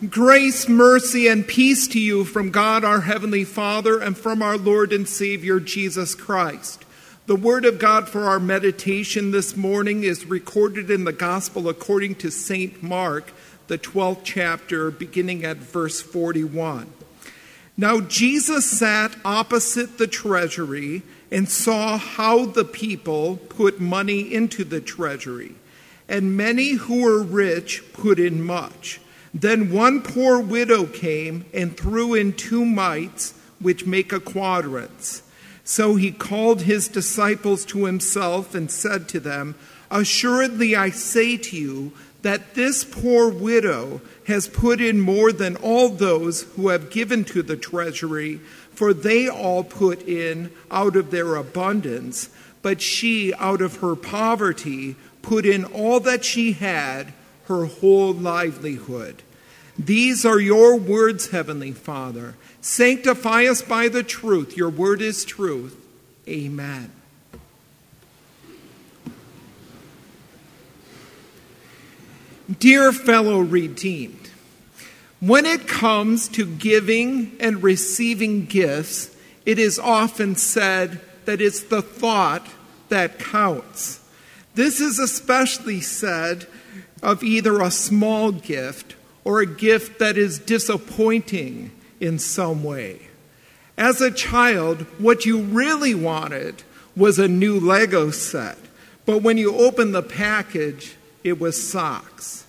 Grace, mercy, and peace to you from God our Heavenly Father and from our Lord and Savior Jesus Christ. The word of God for our meditation this morning is recorded in the Gospel according to St. Mark, the 12th chapter, beginning at verse 41. Now Jesus sat opposite the treasury and saw how the people put money into the treasury, and many who were rich put in much. Then one poor widow came and threw in 2 mites, which make a quadrans. So he called his disciples to himself and said to them, Assuredly I say to you that this poor widow has put in more than all those who have given to the treasury, for they all put in out of their abundance, but she out of her poverty put in all that she had, her whole livelihood. These are your words, Heavenly Father. Sanctify us by the truth. Your word is truth. Amen. Dear fellow redeemed, when it comes to giving and receiving gifts, it is often said that it's the thought that counts. This is especially said of either a small gift or a gift that is disappointing in some way. As a child, what you really wanted was a new Lego set, but when you opened the package, it was socks.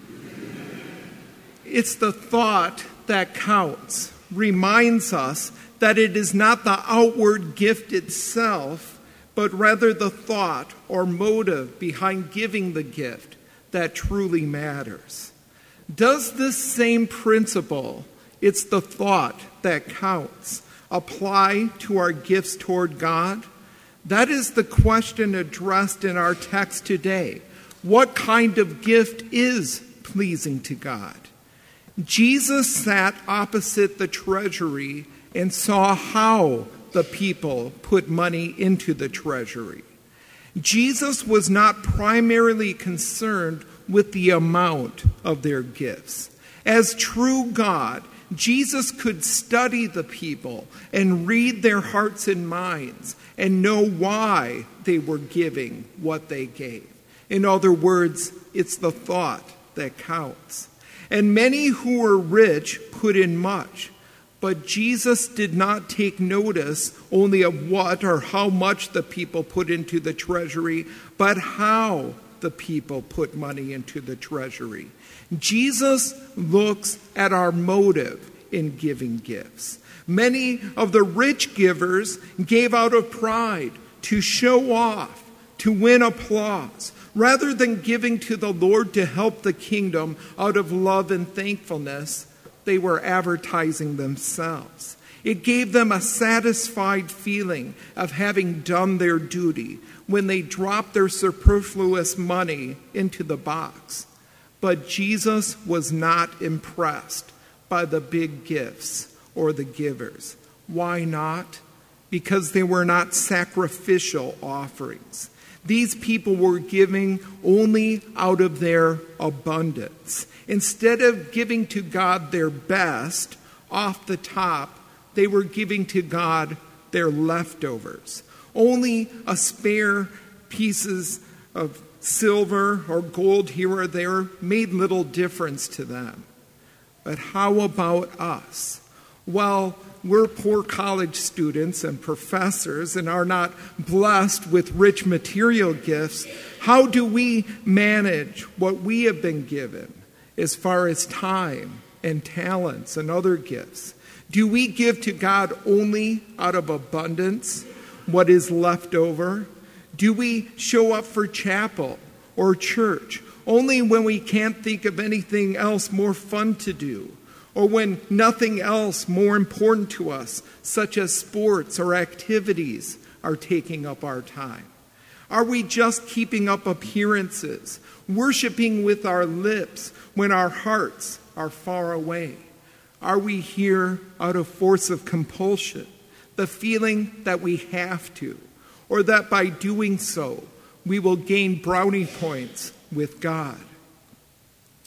It's the thought that counts, reminds us that it is not the outward gift itself, but rather the thought or motive behind giving the gift that truly matters. Does this same principle, it's the thought that counts, apply to our gifts toward God? That is the question addressed in our text today. What kind of gift is pleasing to God? Jesus sat opposite the treasury and saw how the people put money into the treasury. Jesus was not primarily concerned with the amount of their gifts. As true God, Jesus could study the people and read their hearts and minds and know why they were giving what they gave. In other words, it's the thought that counts. And many who were rich put in much, but Jesus did not take notice only of what or how much the people put into the treasury, but how the people put money into the treasury. Jesus looks at our motive in giving gifts. Many of the rich givers gave out of pride, to show off, to win applause, rather than giving to the Lord to help the kingdom out of love and thankfulness. They were advertising themselves. It gave them a satisfied feeling of having done their duty when they dropped their superfluous money into the box. But Jesus was not impressed by the big gifts or the givers. Why not? Because they were not sacrificial offerings. These people were giving only out of their abundance. Instead of giving to God their best off the top, they were giving to God their leftovers. Only a spare pieces of silver or gold here or there made little difference to them. But how about us? Well, we're poor college students and professors and are not blessed with rich material gifts. How do we manage what we have been given as far as time and talents and other gifts? Do we give to God only out of abundance, what is left over? Do we show up for chapel or church only when we can't think of anything else more fun to do, or when nothing else more important to us, such as sports or activities, are taking up our time? Are we just keeping up appearances, worshiping with our lips when our hearts are far away? Are we here out of force of compulsion, the feeling that we have to, or that by doing so we will gain brownie points with God?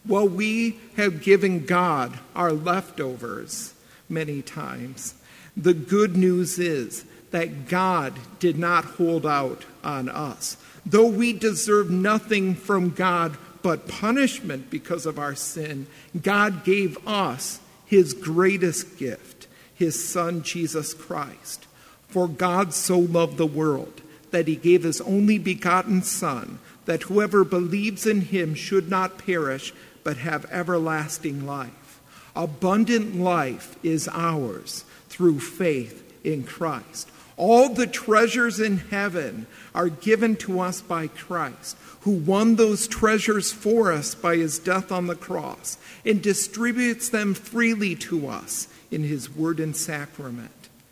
Well, we have given God our leftovers many times. The good news is that God did not hold out on us. Though we deserve nothing from God but punishment because of our sin, God gave us his greatest gift, his Son, Jesus Christ. For God so loved the world that he gave his only begotten Son, that whoever believes in him should not perish, but have everlasting life. Abundant life is ours through faith in Christ. All the treasures in heaven are given to us by Christ, who won those treasures for us by his death on the cross and distributes them freely to us in his word and sacrament.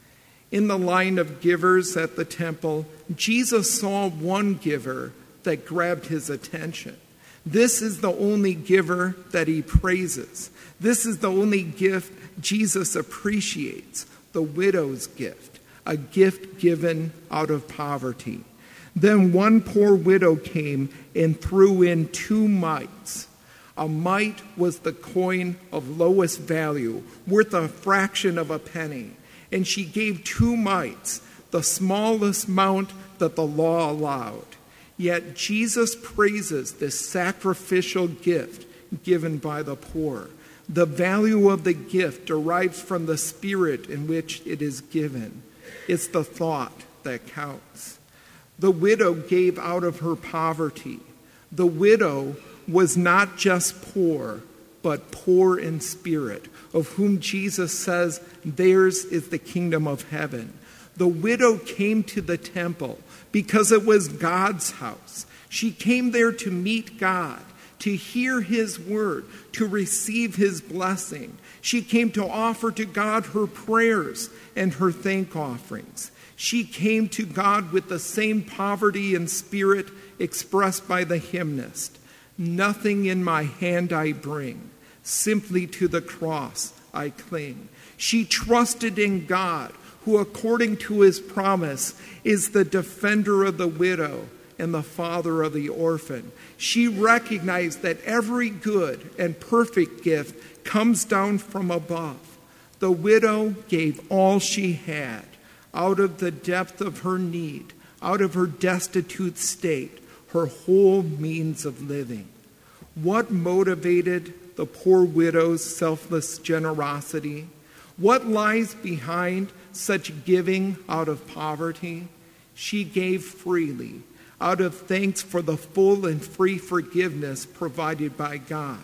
In the line of givers at the temple, Jesus saw one giver that grabbed his attention. This is the only giver that he praises. This is the only gift Jesus appreciates, the widow's gift, a gift given out of poverty. Then one poor widow came and threw in 2 mites. A mite was the coin of lowest value, worth a fraction of a penny. And she gave 2 mites, the smallest amount that the law allowed. Yet Jesus praises this sacrificial gift given by the poor. The value of the gift derives from the spirit in which it is given. It's the thought that counts. The widow gave out of her poverty. The widow was not just poor, but poor in spirit, of whom Jesus says, theirs is the kingdom of heaven. The widow came to the temple because it was God's house. She came there to meet God, to hear his word, to receive his blessing. She came to offer to God her prayers and her thank offerings. She came to God with the same poverty and spirit expressed by the hymnist. Nothing in my hand I bring, simply to the cross I cling. She trusted in God, who according to his promise is the defender of the widow and the father of the orphan. She recognized that every good and perfect gift comes down from above. The widow gave all she had out of the depth of her need, out of her destitute state, her whole means of living. What motivated the poor widow's selfless generosity? What lies behind such giving out of poverty? She gave freely, out of thanks for the full and free forgiveness provided by God.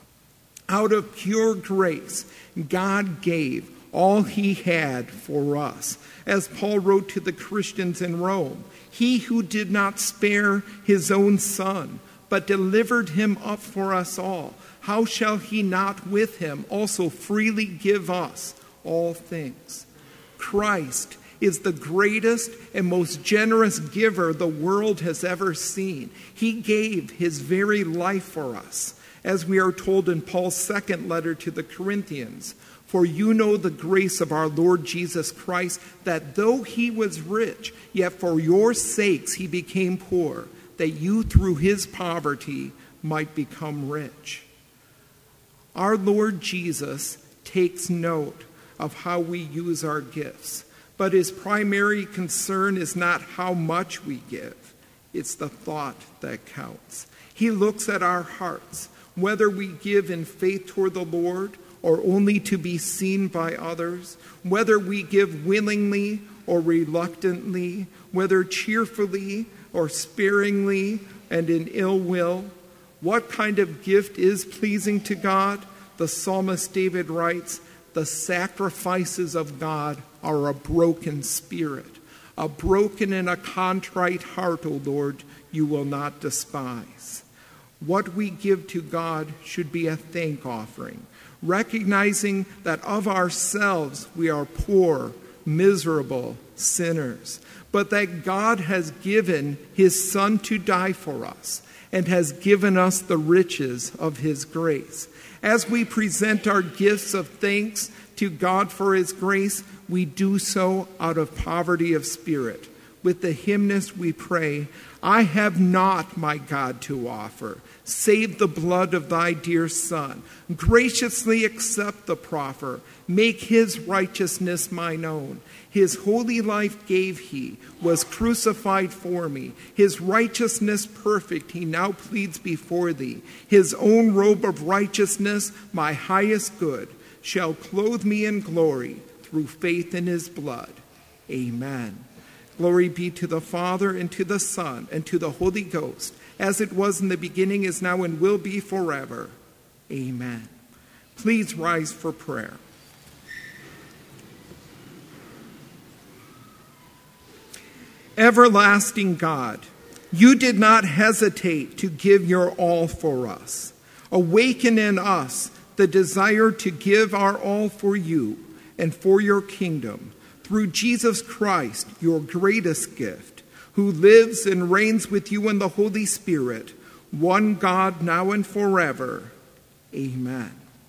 Out of pure grace, God gave all he had for us. As Paul wrote to the Christians in Rome, he who did not spare his own son, but delivered him up for us all, how shall he not with him also freely give us all things? Christ is the greatest and most generous giver the world has ever seen. He gave his very life for us, as we are told in Paul's second letter to the Corinthians. For you know the grace of our Lord Jesus Christ, that though he was rich, yet for your sakes he became poor, that you through his poverty might become rich. Our Lord Jesus takes note of how we use our gifts, but his primary concern is not how much we give. It's the thought that counts. He looks at our hearts, whether we give in faith toward the Lord or only to be seen by others, whether we give willingly or reluctantly, whether cheerfully or sparingly and in ill will. What kind of gift is pleasing to God? The psalmist David writes, the sacrifices of God are a broken spirit. A broken and a contrite heart, O Lord, you will not despise. What we give to God should be a thank offering, recognizing that of ourselves we are poor, miserable sinners, but that God has given his Son to die for us and has given us the riches of his grace. As we present our gifts of thanks to God for his grace, we do so out of poverty of spirit. With the hymnist we pray, I have not, my God, to offer, save the blood of thy dear Son. Graciously accept the proffer. Make his righteousness mine own. His holy life gave he, was crucified for me. His righteousness perfect he now pleads before thee. His own robe of righteousness, my highest good, shall clothe me in glory through faith in his blood. Amen. Glory be to the Father, and to the Son, and to the Holy Ghost, as it was in the beginning, is now, and will be forever. Amen. Please rise for prayer. Everlasting God, you did not hesitate to give your all for us. Awaken in us the desire to give our all for you and for your kingdom, through Jesus Christ, your greatest gift, who lives and reigns with you in the Holy Spirit, one God, now and forever. Amen.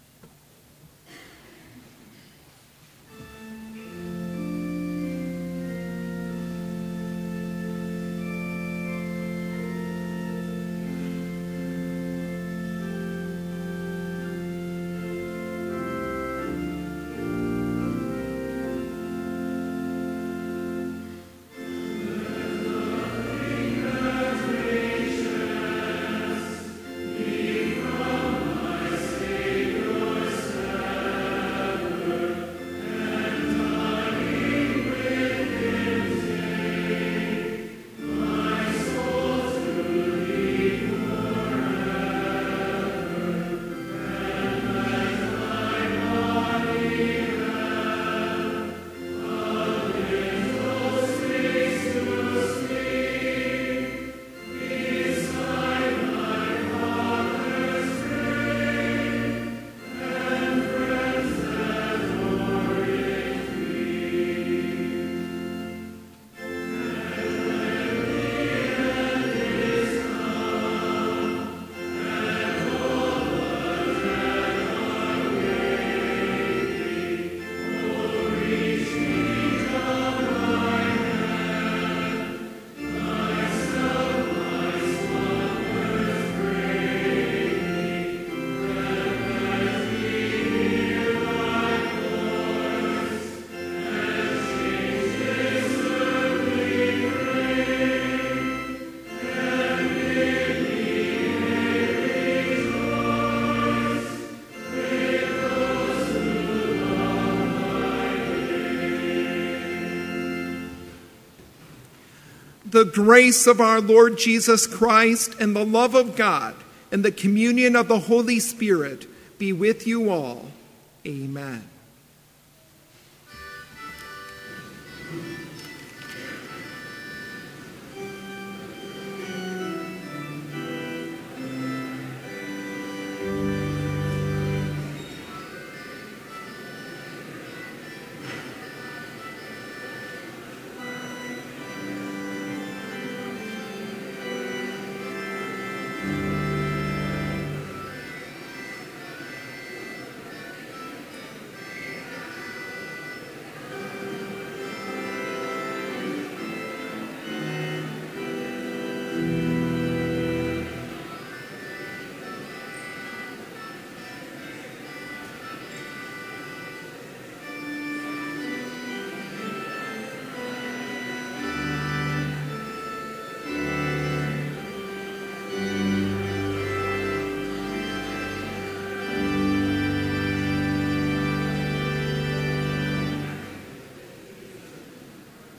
The grace of our Lord Jesus Christ and the love of God and the communion of the Holy Spirit be with you all. Amen.